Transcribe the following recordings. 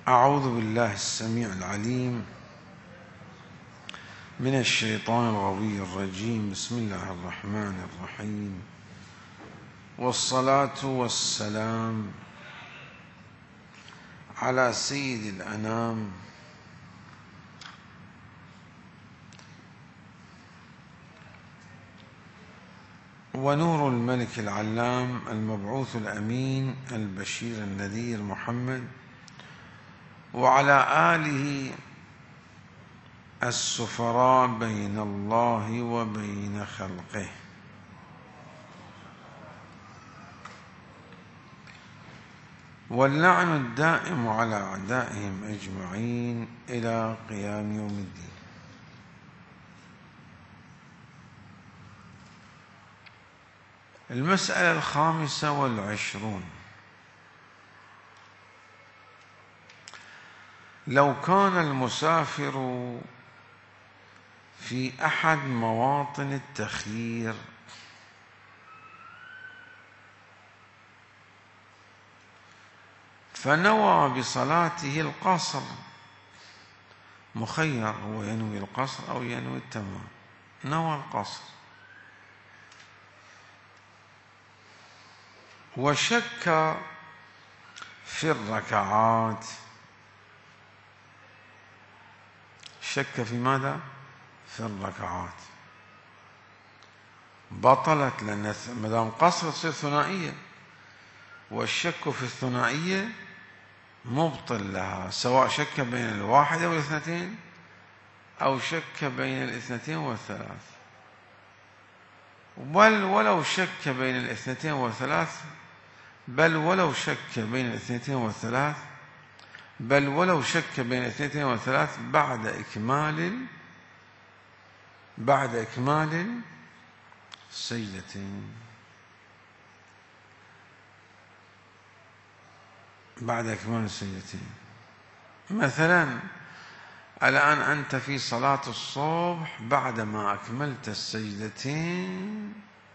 أعوذ بالله السميع العليم من الشيطان الغوي الرجيم. بسم الله الرحمن الرحيم، والصلاة والسلام على سيد الأنام ونور الملك العلام المبعوث الأمين البشير النذير محمد، وعلى آله السفراء بين الله وبين خلقه، واللعن الدائم على أعدائهم أجمعين إلى قيام يوم الدين. المسألة 25: لو كان المسافر في أحد مواطن التخيير فنوى بصلاته القصر، مخير، هو ينوي القصر أو ينوي التمام، نوى القصر وشك في الركعات. شك في ماذا؟ في الركعات. بطلت، لأن ما دام قصر تصير ثنائية، والشك في الثنائية مبطل لها، سواء شك بين الواحدة والاثنتين أو شك بين الاثنتين والثلاث. بل ولو شك بين الاثنتين والثلاث، بل ولو شك بين الاثنتين والثلاث، بل ولو شك بين الاثنتين والثلاث بعد إكمال السجدتين. بعد إكمال السجدتين. مثلا الآن أنت في صلاة الصبح، بعدما أكملت السجدتين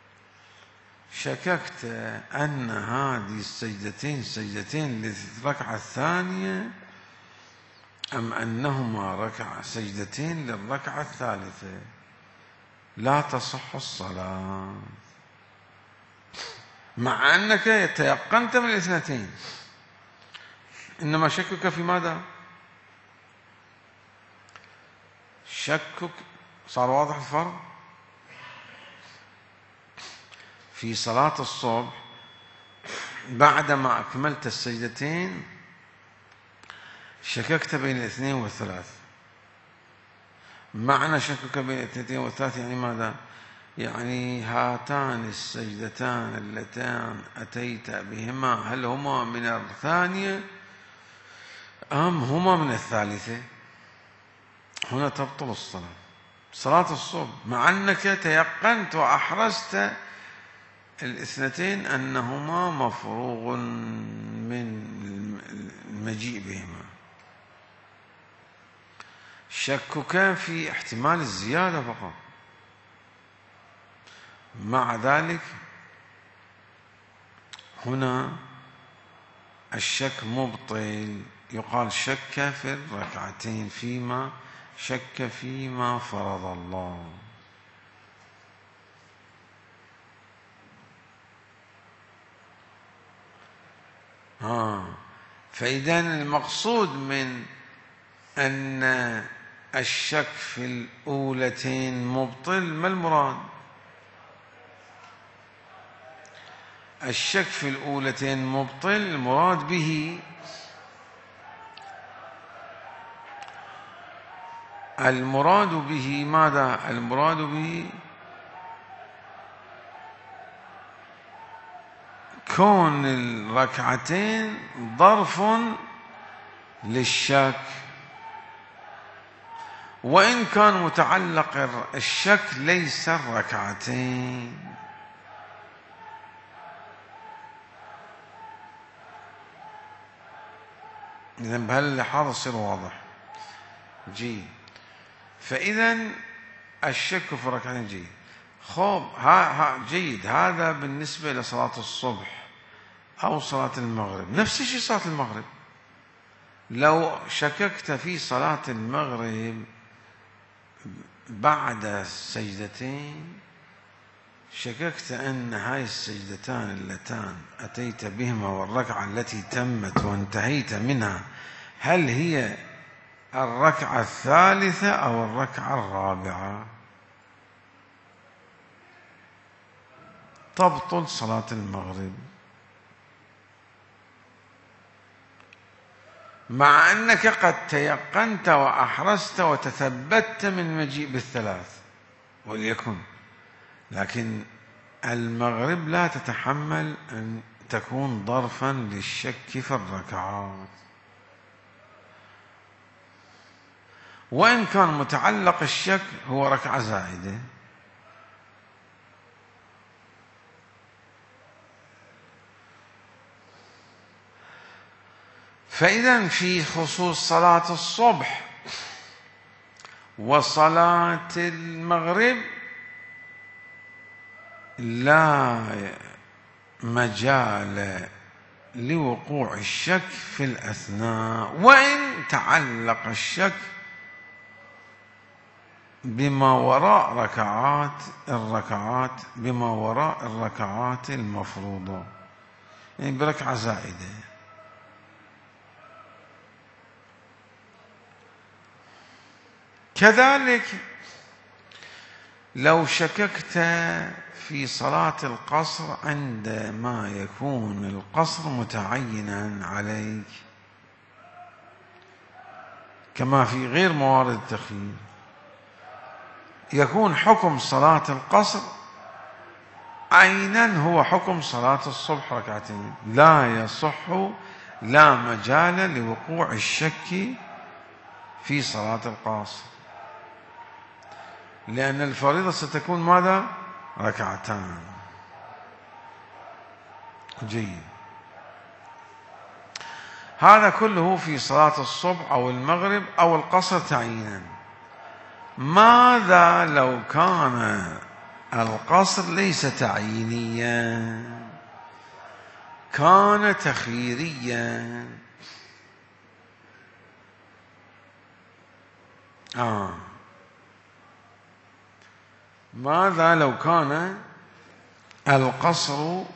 شككت أن هذه السجدتين سجدتين للركعة الثانية أم أنهما سجدتين للركعة الثالثة، لا تصح الصلاة، مع أنك تيقنت من الاثنتين، إنما شكك في ماذا؟ شكك. صار واضح الفرق؟ في صلاة الصبح بعدما أكملت السجدتين شككت بين الاثنين والثلاث. معنى شكك بين الاثنين والثلاث يعني ماذا؟ يعني هاتان السجدتان اللتان أتيت بهما هل هما من الثانية أم هما من الثالثة؟ هنا تبطل الصلاة، صلاة الصبح، مع أنك تيقنت وأحرزت الاثنتين أنهما مفروغ من المجيء بهما. شكك في احتمال الزيادة فقط، مع ذلك هنا الشك مبطل، يقال شك في الركعتين شك فيما فرض الله. فإذا المقصود من أن الشك في الأولتين مبطل، ما المراد؟ الشك في الأولتين مبطل، المراد به ماذا؟ المراد به كون الركعتين ظرف للشك، وإن كان متعلق الشك ليس الركعتين. إذن بهاللحاظ يصير واضح. فإذا الشك في الركعتين جيد. جيد. هذا بالنسبة لصلاة الصبح أو صلاة المغرب. نفس الشيء صلاة المغرب. لو شككت في صلاة المغرب بعد السجدتين، شككت أن هاي السجدتان اللتان أتيت بهما والركعة التي تمت وانتهيت منها هل هي الركعة الثالثة أو الركعة الرابعة، تبطل صلاة المغرب، مع أنك قد تيقنت وأحرزت وتثبت من مجيء بالثلاث وليكن، لكن المغرب لا تتحمل أن تكون ظرفا للشك في الركعات، وإن كان متعلق الشك هو ركعة زائدة. فإذا في خصوص صلاة الصبح وصلاة المغرب لا مجال لوقوع الشك في الأثناء، وإن تعلق الشك بما وراء الركعات بما وراء الركعات المفروضة، يعني بركعة زائدة. كذلك لو شككت في صلاة القصر عندما يكون القصر متعينا عليك كما في غير موارد التخيير، يكون حكم صلاة القصر عينا هو حكم صلاة الصبح ركعتين، لا يصح، لا مجال لوقوع الشك في صلاة القاصر، لأن الفريضة ستكون ماذا؟ ركعتان. جيد، هذا كله في صلاة الصبح أو المغرب أو القصر تعيينا. ماذا لو كان القصر ليس تعيينيا، كان تخييريا؟ ماذا لو كان القصر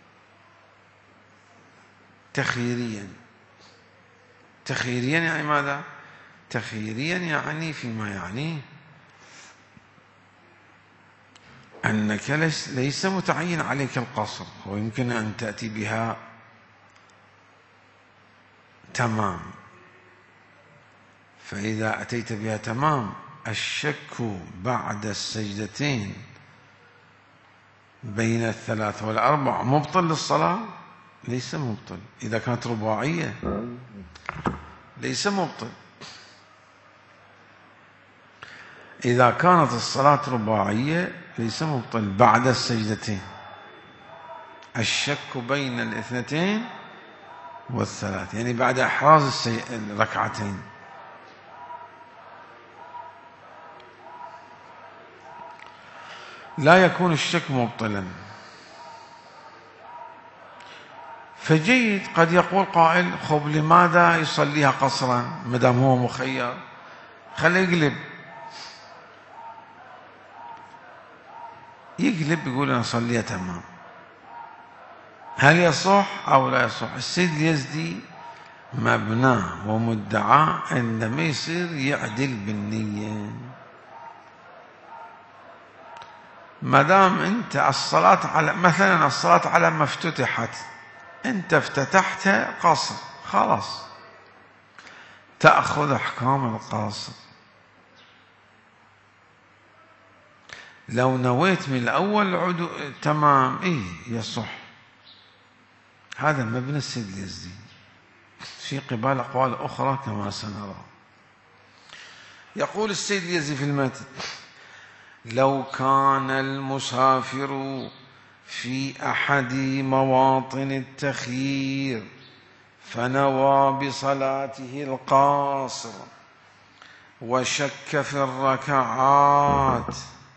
تخييريا؟ تخييريا يعني ماذا؟ تخييريا يعني فيما يعنيه أنك ليس متعين عليك القصر، ويمكن أن تأتي بها تمام، فإذا أتيت بها تمام الشك بعد السجدتين بين الثلاث والأربع مبطل للصلاة؟ ليس مبطل. إذا كانت رباعية ليس مبطل. إذا كانت الصلاة رباعية ليس مبطل بعد السجدتين، الشك بين الاثنتين والثلاث، يعني بعد إحراز الركعتين. لا يكون الشك مبطلا. فجيد، قد يقول قائل خب لماذا يصليها قصرا مدام هو مخير، خليه يقلب يقول أنا أصليها تمام. هل يصح أو لا يصح؟ السيد اليزدي مبناه ومدعاه عندما يصير يعدل بالنية. ما دام أنت الصلاة على مثلا الصلاة على ما افتتحت، أنت افتتحتها قصر، خلاص تأخذ أحكام القاصر. لو نويت من الأول تمام يصح. هذا مبنى السيد اليزدي في قبال أقوال أخرى كما سنرى. يقول السيد اليزدي في المتن: لو كان المسافر في أحد مواطن التخيير فنوى بصلاته القاصر وشك في الركعات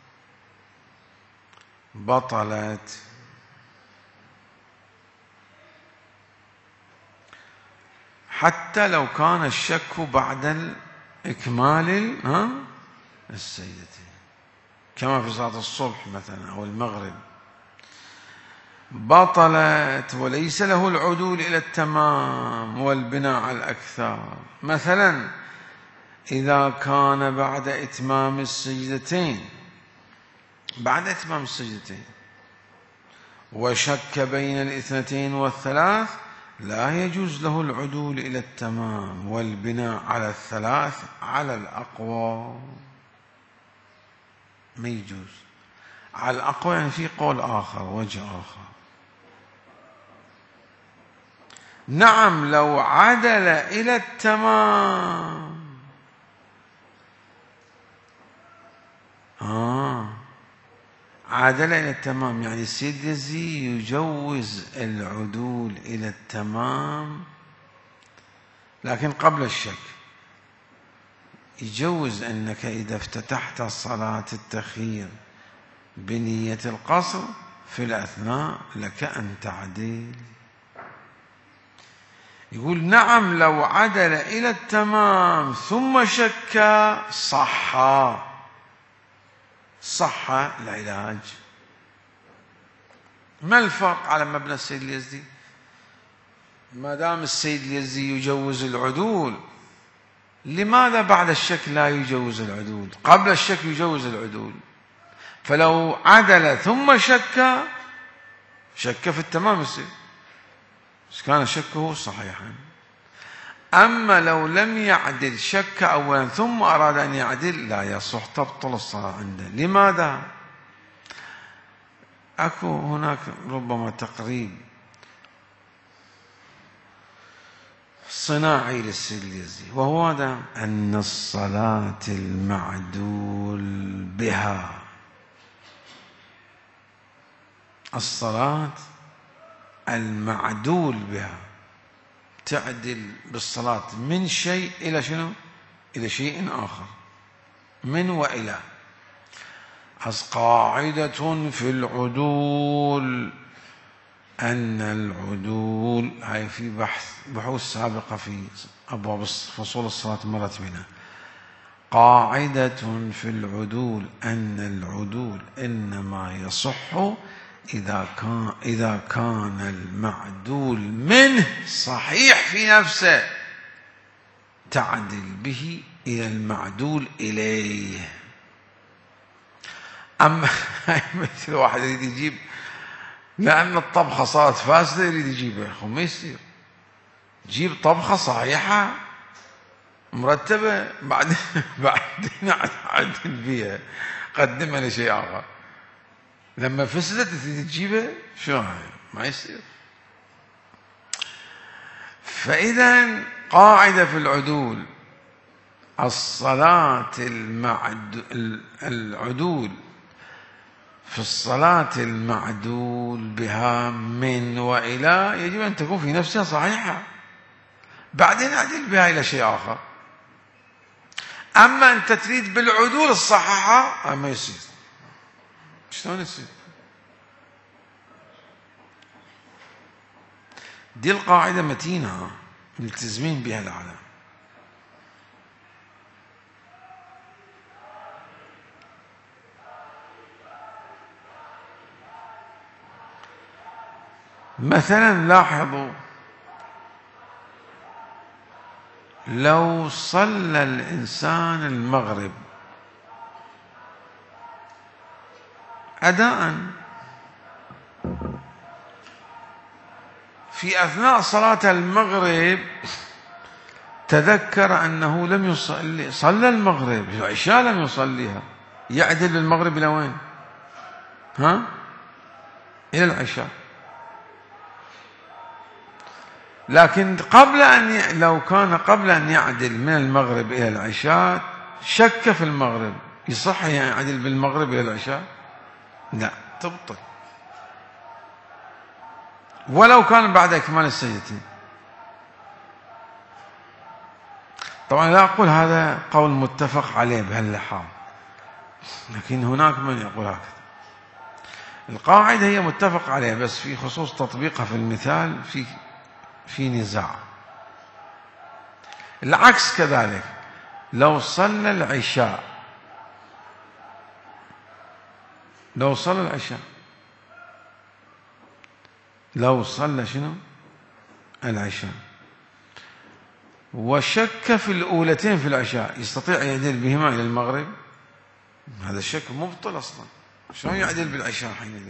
بطلت. حتى لو كان الشك بعد إكمال السجدتين، كما في صلاة الصبح مثلا أو المغرب، بطلت وليس له العدول إلى التمام والبناء على الأكثر. مثلا إذا كان بعد إتمام السجدتين وشك بين الاثنتين والثلاث، لا يجوز له العدول إلى التمام والبناء على الثلاث على الأقوى. ما يجوز على الأقوى، يعني في قول آخر، وجه آخر. نعم لو عدل إلى التمام، عدل إلى التمام يعني السيد اليزي يجوز العدول إلى التمام، لكن قبل الشك يجوز أنك إذا افتتحت صلاة التخيير بنية القصر في الأثناء لك أن تعدل. يقول نعم لو عدل إلى التمام ثم شك صح العلاج. ما الفرق على مبنى السيد اليزدي؟ ما دام السيد اليزدي يجوز العدول، لماذا بعد الشك لا يجوز العدول؟ قبل الشك يجوز العدول. فلو عدل ثم شك في التمام السيد، كان شكه صحيحا. أما لو لم يعدل، شك أولا ثم أراد أن يعدل، لا يصح، تبطل الصلاة عنده. لماذا؟ أكو هناك ربما تقريب صناعي للسيد اليزدي، وهو هذا أن الصلاة المعدول بها تعدل بالصلاة من شيء إلى شنو؟ إلى شيء آخر، من وإلى. قاعدة في العدول أن العدول، هاي في بحوث سابقة في أبواب فصول الصلاة مرت بنا. قاعدة في العدول أن العدول إنما يصح إذا كان المعدول منه صحيح في نفسه، تعدل به إلى المعدول إليه. أما مثل واحد يريد يجيب لأن الطبخة صارت فاسدة يريد يجيبها، ما يصير. جيب طبخة صحيحة مرتبة بعدين عدل بيها، قدمها لشيء آخر. لما فسدت تريد تجيبها، شو هاي؟ ما يصير. فإذا قاعدة في العدول، العدول في الصلاة المعدول بها من وإلى يجب أن تكون في نفسها صحيحة، بعدين أعدل بها إلى شيء آخر. أما أنت تريد بالعدول الصحيحة، ما يصير. شلون يصير؟ دي القاعدة متينة ملتزمين بها العالم. مثلا لاحظوا، لو صلى الإنسان المغرب أداء، في أثناء صلاة المغرب تذكر أنه لم يصلي، صلى المغرب، العشاء لم يصليها، يعدل المغرب إلى وين؟ إلى العشاء. لكن لو كان قبل أن يعدل من المغرب إلى العشاء شك في المغرب، يصح يعدل بالمغرب إلى العشاء؟ لا، تبطل ولو كان بعد إكمال السجدتين. طبعا لا أقول هذا قول متفق عليه بهاللحاظ، لكن هناك من يقول هكذا. القاعدة هي متفق عليها، بس في خصوص تطبيقها في المثال في نزاع. العكس كذلك، لو صلى العشاء، لو صلى شنو؟ العشاء، وشك في الأولتين في العشاء، يستطيع أن يعدل بهما إلى المغرب؟ هذا الشك مبطل أصلا، شلون يعدل بالعشاء حينئذ؟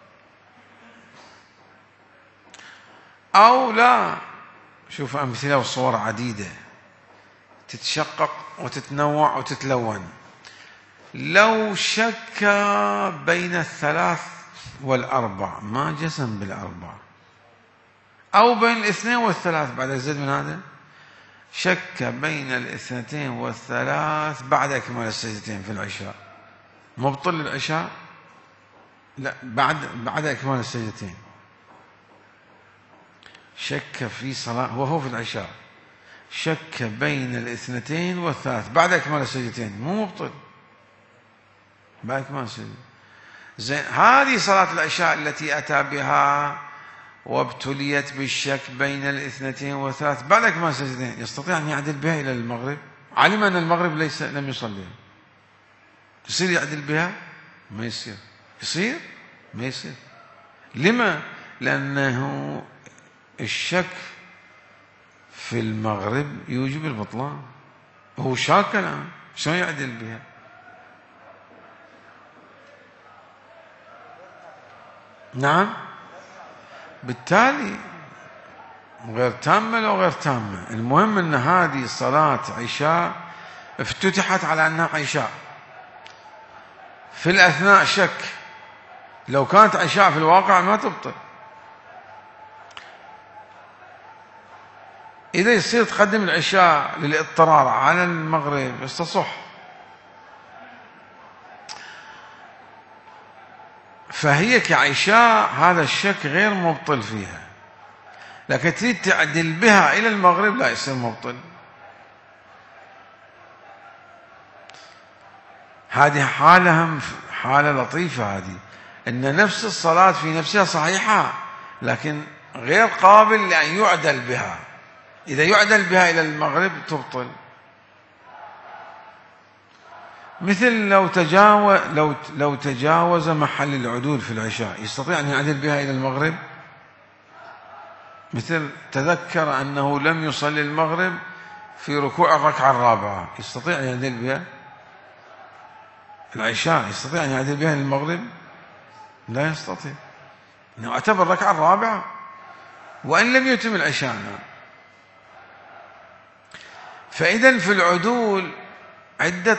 أو لا، شوف أمثلة وصور عديدة تتشقق وتتنوع وتتلون. لو شك بين 3 و4 ما جزم بال4، أو بين 2 و3 بعد زيد من هذا، شك بين 2 و3 بعد إكمال السجدتين في العشاء، مبطل العشاء؟ لا، بعد إكمال السجدتين. شك في صلاة وهو في العشاء، شك بين 2 و3 بعد إكمال السجدتين، مو مبطل بعد إكمال السجدتين. زين، هذه صلاة العشاء التي أتى بها وابتليت بالشك بين 2 و3 بعد إكمال السجدتين، يستطيع أن يعدل بها إلى المغرب؟ علم أن المغرب لم يصلي، يصير يعدل بها؟ ما يصير. يصير؟ ما يصير. لما؟ لأنه الشك في المغرب يوجب البطلان، هو شاك الآن، شلون يعدل بها؟ نعم، بالتالي غير تامة لو غير تامة، المهم أن هذه صلاة عشاء افتتحت على أنها عشاء، في الأثناء شك، لو كانت عشاء في الواقع ما تبطل. إذا يصير تقدم العشاء للاضطرار على المغرب يستصح، فهي كعشاء هذا الشك غير مبطل فيها، لكن تريد تعدل بها إلى المغرب لا يصير مبطل. هذه حالة لطيفة، هذه أن نفس الصلاة في نفسها صحيحة لكن غير قابل لأن يعدل بها، إذا يعدل بها إلى المغرب تبطل. مثل لو تجاوز محل العدول في العشاء، يستطيع أن يعدل بها إلى المغرب؟ مثل تذكر أنه لم يصلي المغرب في ركوع الركعة الرابعة، يستطيع أن يعدل بها العشاء؟ يستطيع أن يعدل بها للمغرب؟ لا يستطيع، إنه اعتبر الركعة الرابعة وإن لم يتم العشاء. فإذا في العدول عدة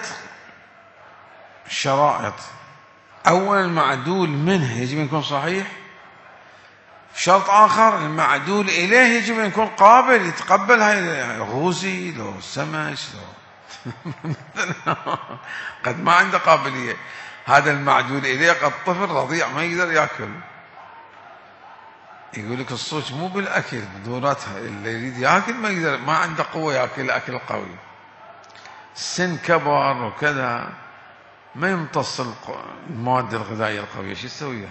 شرائط. أولا المعدول منه يجب أن يكون صحيح، شرط آخر المعدول إليه يجب أن يكون قابل يتقبل، هاي غوزي لو سمك قد ما عنده قابلية، هذا المعدول إليه قد طفل رضيع ما يقدر يأكل، يقول لك الصوت مو بالأكل بدوراتها، اللي يريد يأكل ما يقدر، ما عنده قوة يأكل أكل قوي، السن كبر وكذا ما يمتص المواد الغذائية القوية، شو يسويها؟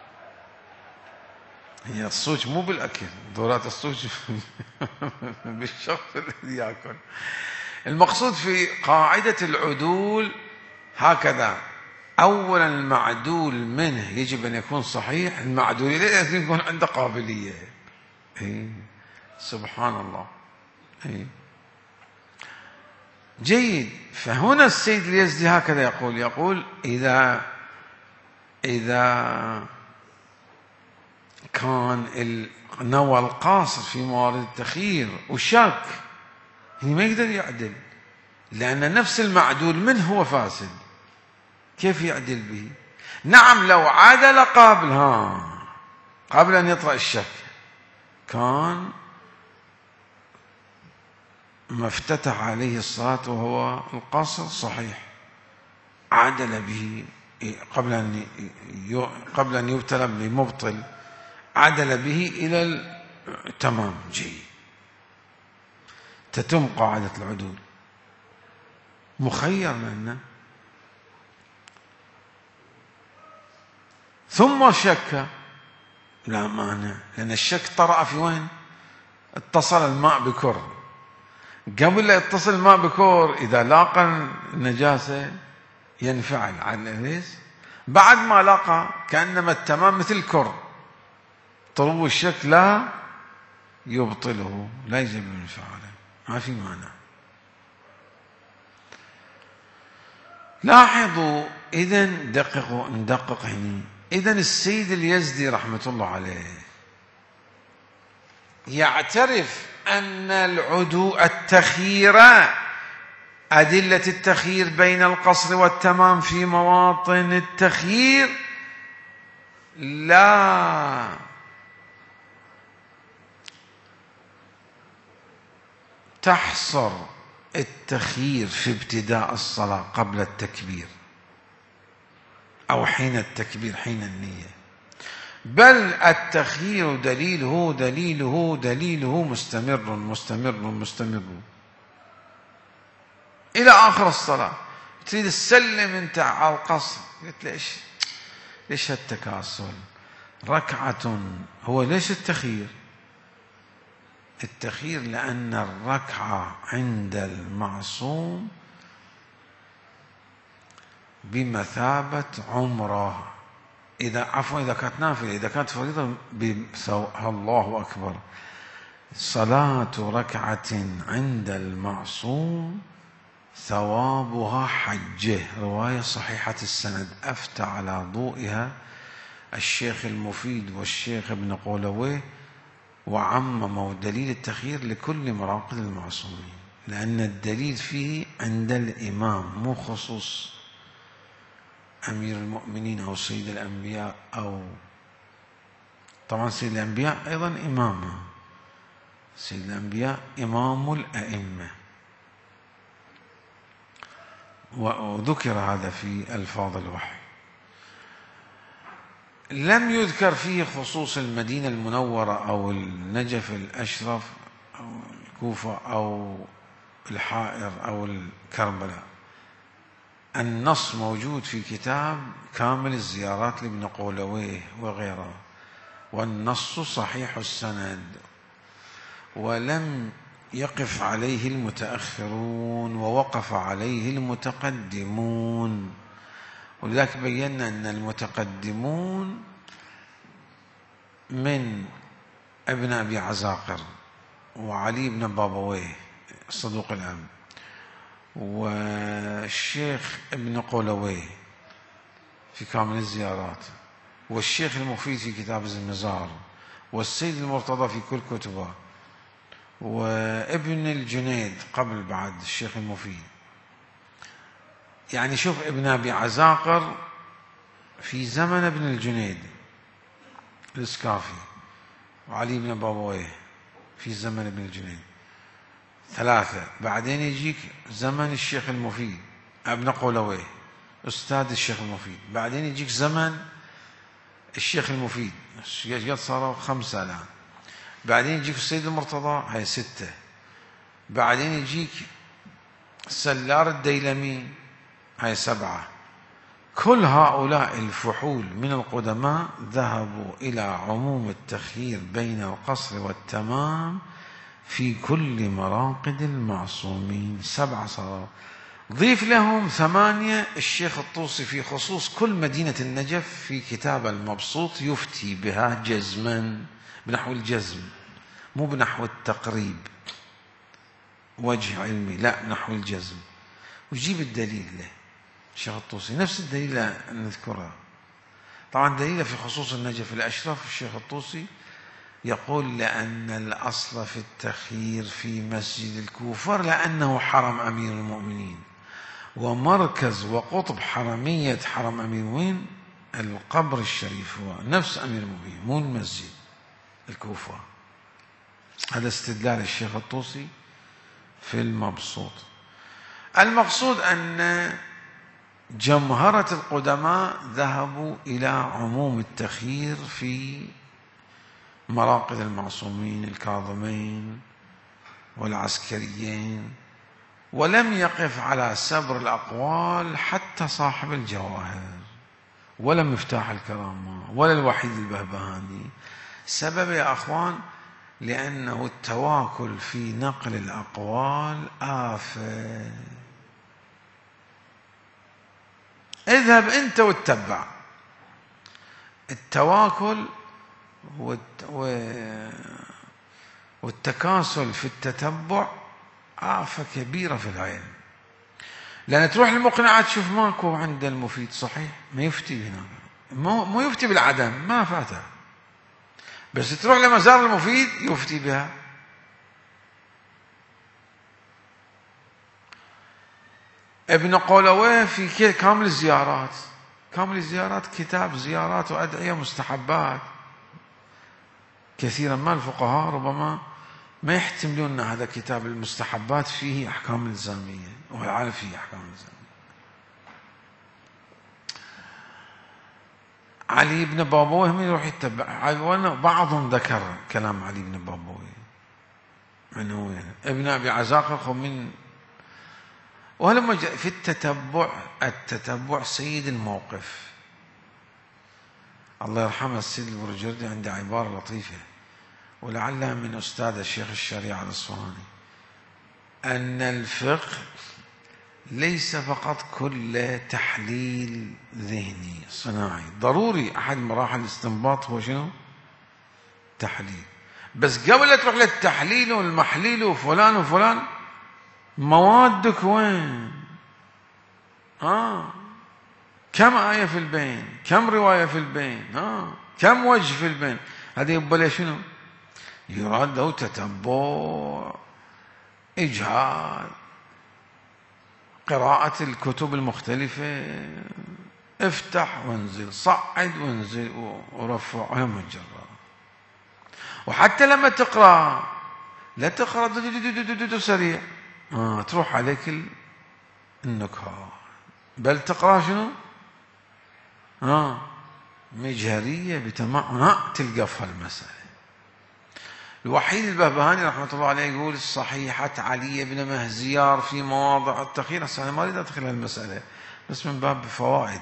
هي الصوت مو بالأكل، دورات الصوت بالشخص الذي يأكل. المقصود في قاعدة العدول هكذا، أولا المعدول منه يجب أن يكون صحيح، المعدول إليه لازم يكون عنده قابلية. سبحان الله. جيد. فهنا السيد اليزدي هكذا يقول إذا كان النوى القاصر في موارد التخيير وشاك، ما يقدر يعدل، لأن نفس المعدول منه هو فاسد، كيف يعدل به؟ نعم لو عدل قبل أن يطرأ الشك كان ما افتتح عليه الصلاة وهو القصر صحيح، عدل به قبل أن يبتلى بمبطل، عدل به إلى التمام. جيد، تتم قاعدة العدول، مخير منه. ثم شك، لا مانع، لأن الشك طرأ في وين؟ اتصل الماء بكر، قبل لا يتصل الماء بكور إذا لاقى النجاسة ينفعل على ليش؟ بعد ما لاقى كأنما التمام مثل كر، طلوع الشك لا يبطله، لا يجب انفعاله، ما في مانع. لاحظوا إذا دققوا، ندقق هنا. إذا السيد اليزدي رحمة الله عليه يعترف أن التخيير، أدلة التخيير بين القصر والتمام في مواطن التخيير لا تحصر التخيير في ابتداء الصلاة قبل التكبير أو حين التكبير حين النية، بل التخيير دليله مستمر إلى آخر الصلاة. تريد تسلم أنت على القصر، قلت ليش هالتكاسل؟ ركعة. هو ليش التخيير؟ التخيير لأن الركعة عند المعصوم بمثابة عمره. إذا كانت نافلة، إذا كانت فريضة الله أكبر. صلاة ركعة عند المعصوم ثوابها حجه. رواية صحيحة السند أفتى على ضوئها الشيخ المفيد والشيخ ابن قولويه، وعمموا دليل التخيير لكل مراقد المعصومين، لأن الدليل فيه عند الإمام، مو خصوص أمير المؤمنين أو سيد الأنبياء، أو طبعا سيد الأنبياء أيضا إمامه، سيد الأنبياء إمام الأئمة، وذكر هذا في ألفاظ الوحي. لم يذكر فيه خصوص المدينة المنورة أو النجف الأشرف أو الكوفة أو الحائر أو الكربلاء. النص موجود في كتاب كامل الزيارات لابن قولويه وغيره، والنص صحيح السند، ولم يقف عليه المتأخرون ووقف عليه المتقدمون. ولذلك بينا أن المتقدمون من ابن أبي عزاقر وعلي بن بابويه الصدوق الأب والشيخ ابن قولويه في كامل الزيارات، والشيخ المفيد في كتاب المزار، والسيد المرتضى في كل كتبه، وابن الجنيد قبل بعد الشيخ المفيد. يعني شوف ابن أبي عزاقر في زمن ابن الجنيد الإسكافي، وعلي بن بابويه في زمن ابن الجنيد، ثلاثة. بعدين يجيك زمن الشيخ المفيد ابن قولويه أستاذ الشيخ المفيد، بعدين يجيك زمن الشيخ المفيد، صاروا 5 الآن. بعدين يجيك السيد المرتضى، هاي 6. بعدين يجيك سلار الديلمي، هاي 7. كل هؤلاء الفحول من القدماء ذهبوا إلى عموم التخيير بين القصر والتمام في كل مراقد المعصومين. 7 صاروا، ضيف لهم 8 الشيخ الطوسي في خصوص كل مدينة النجف في كتاب المبسوط يفتي بها جزما، بنحو الجزم، مو بنحو التقريب وجه علمي، لا بنحو الجزم. ويجيب الدليل له الشيخ الطوسي، نفس الدليل نذكرها. طبعا دليله في خصوص النجف الأشرف الشيخ الطوسي يقول لأن الأصل في التخيير في مسجد الكوفة لأنه حرم أمير المؤمنين، ومركز وقطب حرمية حرم أمير المؤمنين القبر الشريف، هو نفس أمير المؤمنين مو المسجد الكوفة. هذا استدلال الشيخ الطوسي في المبسوط. المقصود أن جمهرة القدماء ذهبوا إلى عموم التخيير في مراقد المعصومين الكاظمين والعسكريين، ولم يقف على سبر الأقوال حتى صاحب الجواهر ولا مفتاح الكرامة ولا الوحيد البهبهاني. سبب يا أخوان لأنه التواكل في نقل الأقوال آفة. اذهب أنت واتبع. التواكل والتكاسل في التتبع آفة كبيرة في العلم، لأن تروح للمقنعات تشوف ماكو عند المفيد صحيح، ما يفتي هنا، مو يفتي بالعدم، ما فاته، بس تروح لمزار المفيد يفتي بها. ابن قولويه في كامل الزيارات، كامل الزيارات كتاب زيارات وأدعية مستحبات. كثيرا ما الفقهاء ربما ما يحتملون هذا كتاب المستحبات فيه أحكام إلزامية، والعالم فيه أحكام إلزامية. علي بن بابويه من يروح يتبع، بعضهم ذكر كلام علي بن بابويه من هو ابن أبي عزاقر من، ولما في التتبع سيد الموقف. الله يرحمه السيد البرجردي عنده عبارة لطيفة ولعلها من أستاذ الشيخ الشريعة الأصفهاني، أن الفقه ليس فقط كل تحليل ذهني صناعي، ضروري أحد مراحل الاستنباط هو شنو؟ تحليل، بس قبل لا تروح للتحليل والمحليل وفلان وفلان، موادك وين؟ كم آية في البين، كم رواية في البين، كم وجه في البين. هذه يبقى شنو؟ يراد له تتبع، إجهاد، قراءة الكتب المختلفة، افتح وانزل، صعد وانزل ورفع هم الجرار. وحتى لما تقرأ لا تقرأ سريع، تروح عليك النكهة، بل تقرأ شنو؟ مجهرية بتمعن، تلقى المسألة. الوحيد البهبهاني رحمة الله عليه يقول صحيحة علي بن مهزيار في مواضع التخير. أنا ما أريد أدخل هالمسألة بس من باب فوائد،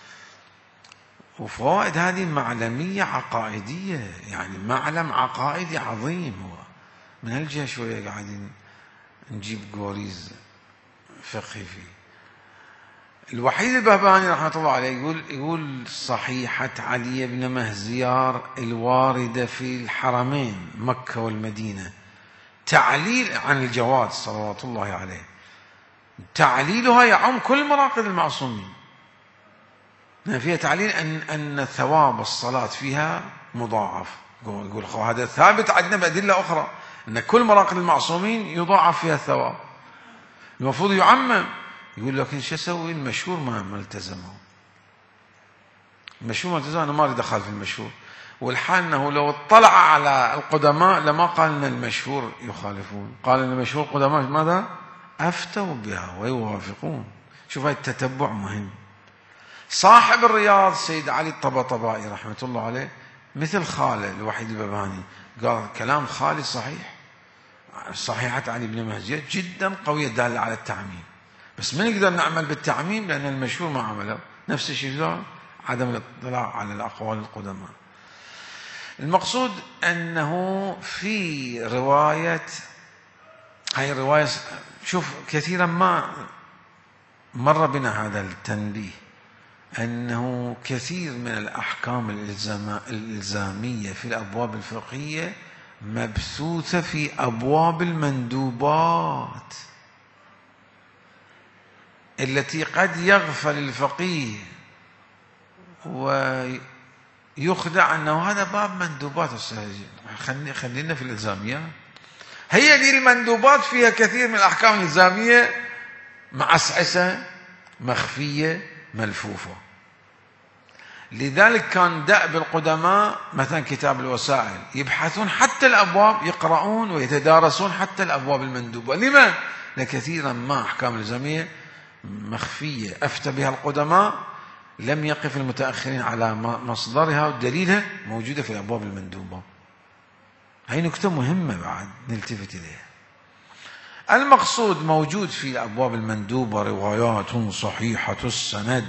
وفوائد هذه معلمية عقائدية، يعني معلم عقائدي عظيم. هو من هالجهة شوية قاعدين نجيب قوريز فقهي فيه. الوحيد البهبهاني رحمة الله عليه يقول صحيحة علي بن مهزيار الواردة في الحرمين مكة والمدينة تعليل عن الجواد صلوات الله عليه، تعليلها يعم كل مراقد المعصومين، فيها تعليل أن ثواب الصلاة فيها مضاعف. يقول هذا ثابت عندنا بأدلة أخرى أن كل مراقد المعصومين يضاعف فيها الثواب، المفروض يعمم. يقول لكن شو اسوي؟ المشهور ما التزمه، المشهور ما التزمه، انا ما اريد اخالف المشهور، والحال انه لو اطلع على القدماء لما قال ان المشهور يخالفون، قال ان المشهور قدماء ماذا؟ افتوا بها ويوافقون. شوف هاي التتبع مهم. صاحب الرياض سيد علي الطباطبائي رحمه الله عليه مثل خاله الوحيد البهبهاني قال كلام خالي صحيح، صحيحة علي بن مهزيار جدا قوية دالة على التعميم، بس ما نقدر نعمل بالتعميم لأن المشهور ما عمله. نفس الشيء عدم الاطلاع على الأقوال القدماء. المقصود أنه في رواية، هاي الرواية شوف كثيرا ما مر بنا هذا التنبيه، أنه كثير من الأحكام الإلزامية في الأبواب الفقهية مبثوثة في أبواب المندوبات التي قد يغفل الفقيه ويخدع أنه هذا باب مندوبات. خلينا في الإلزاميات، هي دي المندوبات فيها كثير من الأحكام الإلزامية معسعسة مخفية ملفوفة. لذلك كان دأب القدماء مثلا كتاب الوسائل يبحثون حتى الأبواب، يقرؤون ويتدارسون حتى الأبواب المندوبة. لما؟ لكثيرا ما أحكام الإلزامية مخفية أفتى بها القدماء، لم يقف المتأخرين على مصدرها ودليلها موجودة في الأبواب المندوبة. هاي نكتة مهمة بعد نلتفت إليها. المقصود موجود في الأبواب المندوبة روايات صحيحة السند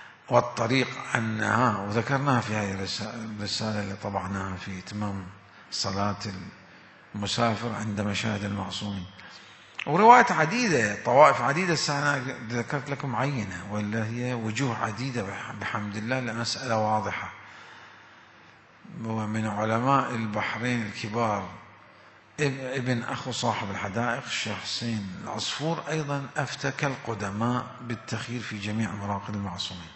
والطريق أنها، وذكرناها في هذه الرسالة اللي طبعناها في إتمام صلاة المسافر عند مشاهد المعصومين. وروايات عديدة، طوائف عديدة، أنا ذكرت لكم عينة، ولا هي وجوه عديدة بحمد الله، لمسألة واضحة. ومن علماء البحرين الكبار ابن أخو صاحب الحدائق الشيخ حسين العصفور أيضا أفتى كالقدماء بالتخيير في جميع مراقد المعصومين.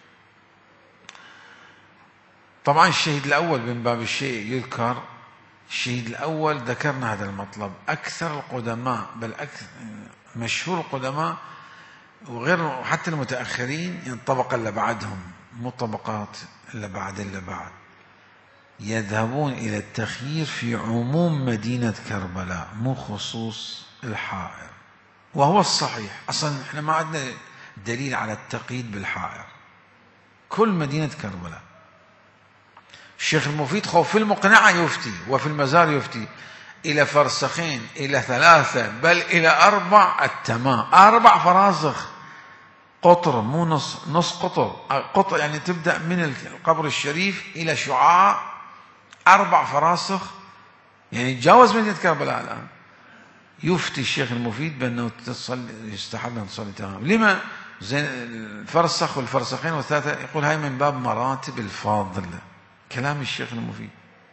طبعا الشهيد الأول من باب الشيء يذكر، الشهيد الأول ذكرنا هذا المطلب. أكثر القدماء، بل أكثر مشهور القدماء وغير حتى المتأخرين، يعني الطبقة اللي بعدهم، مو طبقات اللي بعد، يذهبون إلى التخيير في عموم مدينة كربلاء، مو خصوص الحائر. وهو الصحيح، أصلا احنا ما عندنا دليل على التقييد بالحائر، كل مدينة كربلاء. الشيخ المفيد في المقنعة يفتي، وفي المزار يفتي إلى فرسخين، إلى 3، بل إلى 4 التمام، 4 فراسخ قطر، مو نص قطر يعني تبدأ من القبر الشريف إلى شعاع 4 فراسخ، يعني تجاوز مدينة كربلاء الآن. يفتي الشيخ المفيد بأنه يستحب أن تصلي تمام. لما؟ زين الفرسخ والفرسخين والثلاثة، يقول هاي من باب مراتب الفاضل، كلام الشيخ المفيد.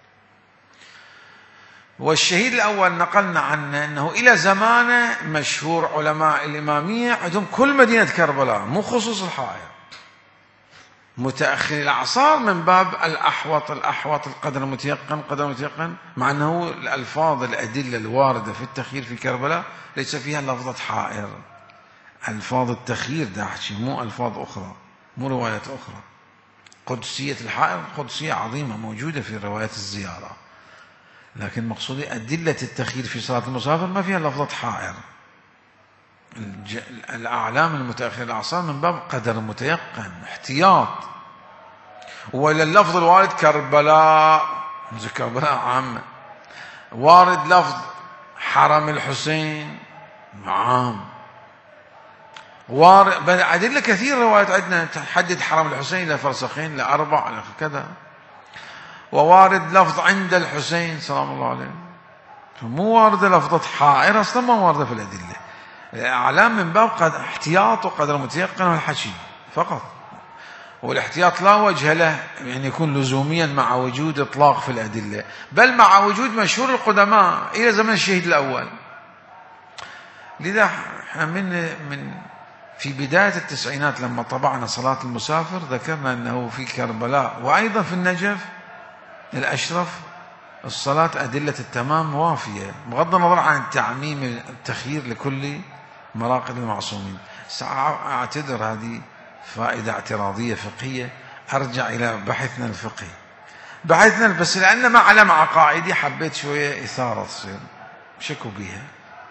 والشهيد الأول نقلنا عنه أنه إلى زمانه مشهور علماء الإمامية عندهم كل مدينة كربلاء، مو خصوص الحائر. متأخر الأعصار من باب الأحوط القدر المتيقن، مع أنه الألفاظ الأدلة الواردة في التخيير في كربلاء ليس فيها لفظة حائر. ألفاظ التخيير ده أحكي، مو ألفاظ أخرى، مو روايات أخرى. قدسية الحائر قدسية عظيمة موجودة في روايات الزيارة، لكن مقصودي أدلة التخيير في صلاة المسافر ما فيها لفظة حائر. الأعلام المتأخرة الأعصار من باب قدر متيقن، احتياط. ولا اللفظ الوارد كربلاء عامة، وارد لفظ حرم الحسين عام، وارد أدلة كثير روايات عندنا تحدد حرم الحسين إلى فرسخين ل4 كذا، ووارد لفظ عند الحسين سلام الله عليه، مو واردة لفظة حائر، أصلا ما واردة في الأدلة. الأعلام من باب احتياط وقدر متيقن والحكي فقط، والاحتياط لا وجه له يعني يكون لزوميا مع وجود إطلاق في الأدلة، بل مع وجود مشهور القدماء إلى زمن الشهيد الأول. لذا احنا من في بداية التسعينات لما طبعنا صلاة المسافر ذكرنا أنه في كربلاء وأيضا في النجف الأشرف الصلاة أدلة التمام وافية، بغض النظر عن تعميم التخيير لكل مراقد المعصومين. سأعتذر، هذه فائدة اعتراضية فقهية، أرجع إلى بحثنا الفقهي بس لأن ما علم عقائدي حبيت شوية إثارة تصير شكوا بيها.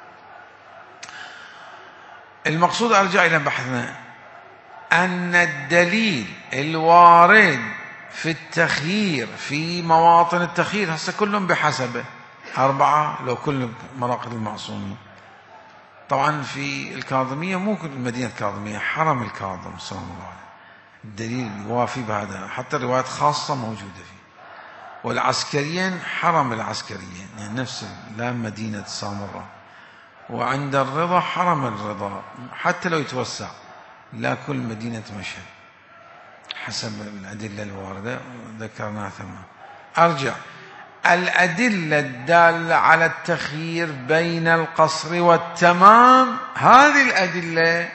المقصود أرجع إلى بحثنا أن الدليل الوارد في التخيير في مواطن التخيير هسه كلهم بحسبه 4 لو كل مراقد المعصومين. طبعا في الكاظمية مو كل مدينة الكاظمية، حرم الكاظم صلى الله عليه، الدليل يوافي بهذا، حتى روايات خاصة موجودة فيه. والعسكريين حرم العسكريين، يعني نفس لا مدينة سامراء. وعند الرضا حرم الرضا حتى لو يتوسع، لا كل مدينة مشهد، حسب الأدلة الواردة ذكرناها ثم. أرجع، الأدلة الدالة على التخيير بين القصر والتمام، هذه الأدلة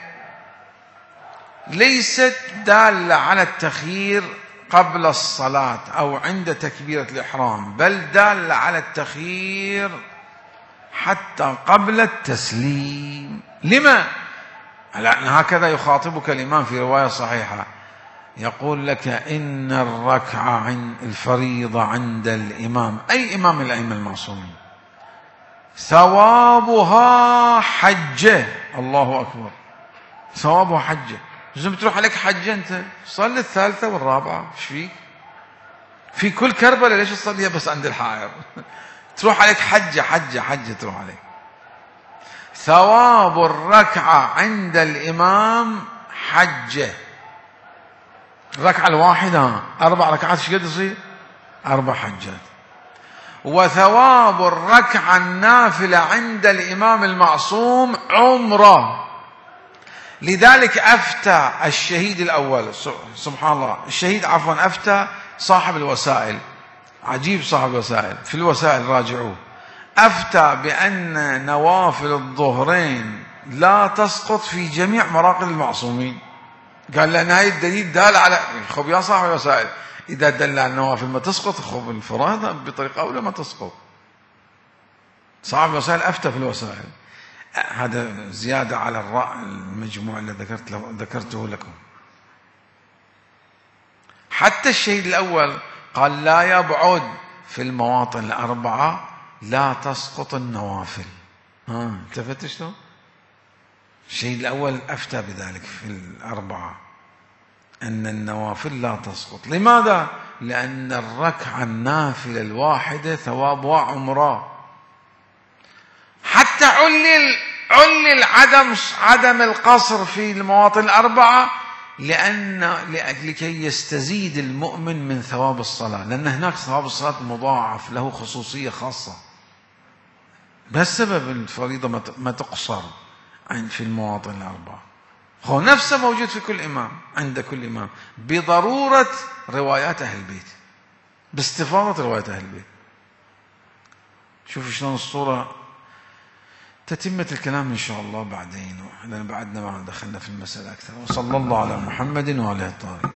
ليست دالة على التخيير قبل الصلاة أو عند تكبيرة الإحرام، بل دالة على التخيير حتى قبل التسليم. لما؟ لأن هكذا يخاطبك الإمام في رواية صحيحة، يقول لك إن الركعة عند الفريضة عند الإمام، أي إمام الأئمة المعصومين، ثوابها حجة. الله أكبر، ثوابها حجة. لازم تروح عليك حجة، أنت صلي 3 والرابعة، ايش فيك؟ في كل كربلاء ليش تصليها بس عند الحائر؟ تروح عليك حجة تروح عليك. ثواب الركعة عند الإمام حجة. الركعة الواحدة 4 ركعات ايش قد يصير؟ 4 حجات. وثواب الركعة النافلة عند الإمام المعصوم عمرة. لذلك أفتى الشهيد الأول، سبحان الله، الشهيد عفوا، أفتى صاحب الوسائل، عجيب صاحب الوسائل، في الوسائل راجعوه، أفتى بأن نوافل الظهرين لا تسقط في جميع مراقد المعصومين. قال لأن هاي الدليل دال على، خب يا صاحب الوسائل، إذا دل على النوافل ما تسقط، خب الفرائض بطريقة أولى ما تسقط. صاحب الوسائل أفتى في الوسائل. هذا زيادة على المجموع اللي ذكرته لكم. حتى الشهيد الأول قال لا يبعد في المواطن الأربعة لا تسقط النوافل. التفت شلون؟ الشهيد الأول أفتى بذلك في الأربعة أن النوافل لا تسقط. لماذا؟ لأن الركعة النافلة الواحدة ثوابها عمره. حتى علل عدم القصر في المواطن الأربعة لكي يستزيد المؤمن من ثواب الصلاة، لأن هناك ثواب الصلاة مضاعف له خصوصية خاصة، بس سبب الفريضة ما تقصر في المواطن الأربعة. هو نفسه موجود في كل إمام، عند كل إمام، بضرورة روايات أهل البيت، باستفاضة روايات أهل البيت. شوفوا شلون الصورة. تتمة الكلام إن شاء الله بعدين، لأن بعدنا ما دخلنا في المسألة أكثر. وصلى الله على محمد وعلى آله الطاهرين.